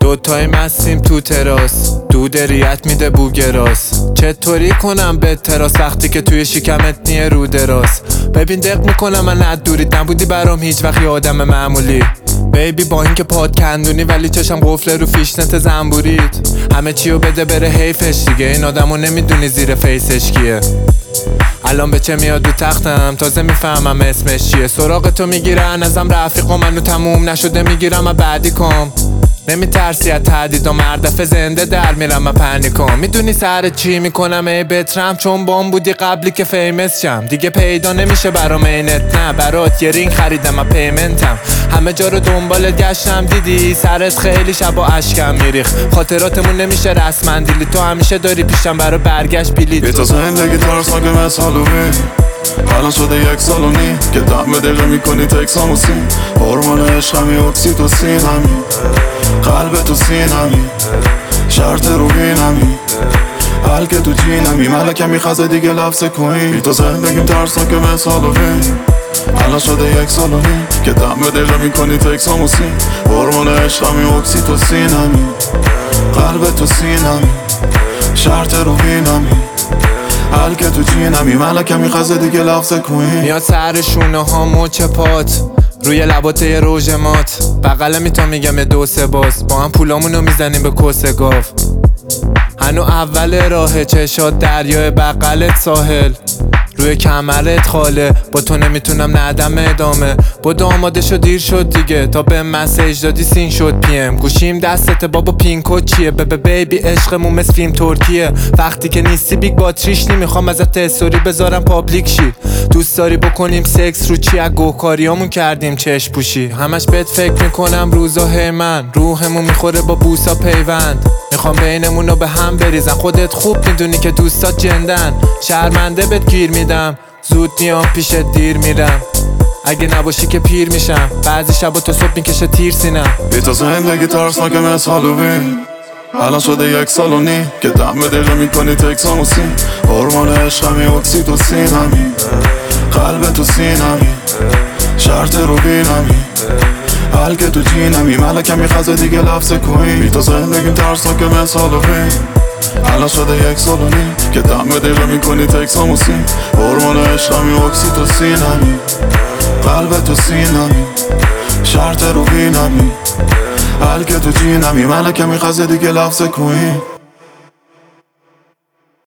دوتای مستیم تو تراس، دود ریت میده بوگراس. چطوری کنم به تراس وقتی که توی شکمت نیه رو دراز؟ ببین دق میکنم من از دوریت نبودی برام هیچ وقت یه آدم معمولی. بیبی با اینکه پاد کندونی ولی چشم قفله رو فیشنت زنبوریت. همه چیو بده بره حیفش دیگه، این آدمو نمیدونی زیر فیسش کیه. الان به چه میاد رو تختم تازه میفهمم اسمش چیه. سراغ تو میگیرن ازم رفیقا، منو تموم نشده میگیرم و بعدی کام. نمیترسی از تهدید و مردفه زنده در میرم و پنیکم. میدونی سر چی میکنم ای بترم؟ چون بام بودی قبلی که فیمس شم. دیگه پیدا نمیشه برام اینت، نه برات یه رینگ خریدم و پیمنتم. همه جا رو دنبالت گشتم دیدی سرت خیلی شبا اشکم میریخ. خاطراتمون نمیشه رسما دیلی، تو همیشه داری پیشم برا برگشت بیلی. بی تو زندگی ترسناک مثل هالووین، الان شده 1 سال و نیم که دم به دقیقه میکنی تکساموسین. هورمون عشقمی اکسیتوسین همین، قلب تو سینمی، شرط روبینمی، حل که تو جینمی، ملکمی خزه دیگه لفظ کوین. بی تو زندگیم ترسناک مثل هالووین، الان شده 1 سال و نیم که دم به دقیقه میکنی تکساموسین. هورمون عشقمی اکسیتوسین همین، قلب تو سینمی، شرط روبینمی، حل که تو جینمی، ملکمی خزه دیگه لفظ کوین. میاد سر شونه ها مچ پات، روی لبات یه روژ مات، بغل میتا میگم یه 2 3 باز. با هم پولامونو میزنیم به کس گاف. هنو اول راه چشات دریای بغلت ساحل، روی کمرت خاله. با تو نمیتونم ندم ادامه، با آماده شد دیر شد دیگه. تا به مسیج دادی سین شد پیم، گوشیم دستته بابا پینکو چیه؟ بیبی عشقمون مثل فیلم ترکیه. وقتی که نیستی بیگ باتریش نمیخوام ازت استوری بذارم پابلیک شی. دوست داری بکنیم سکس رو چی؟ از گوکاریامون کردیم چشم پوشی. همش بهت فکر میکنم روزا من، روحمون میخوره با بوسا پیوند. میخوام بینمونو به هم بریزم، خودت خوب میدونی که دوستات جندن. شرمنده بهت گیر میدم، زود میام پیشت دیر میرم. اگه نباشی که پیر میشم، بعضی شبا تا صبح میکشه تیر سینم. بی تو زندگی ترسناک مثل هالووین، الان شده 1 سال و نیم که دم به دقیقه میکنی تکساموسین. هورمون عشقمی اکسیتوسین همین، قلب تو سینمی، شرط روبینمی، حل که تو جینمی، ملکمی خزه دیگه لفظ کوین. بی تو زندگیم ترسناک مثل هالووین، الان شده 1 سال و نیم که دم به دقیقه میکنی تکساموسین. هورمون عشقمی اکسیتوسین همین، قلب تو سینمی، شرط روبینمی، حل که تو جینمی، ملکمی خزه دیگه لفظ کوین.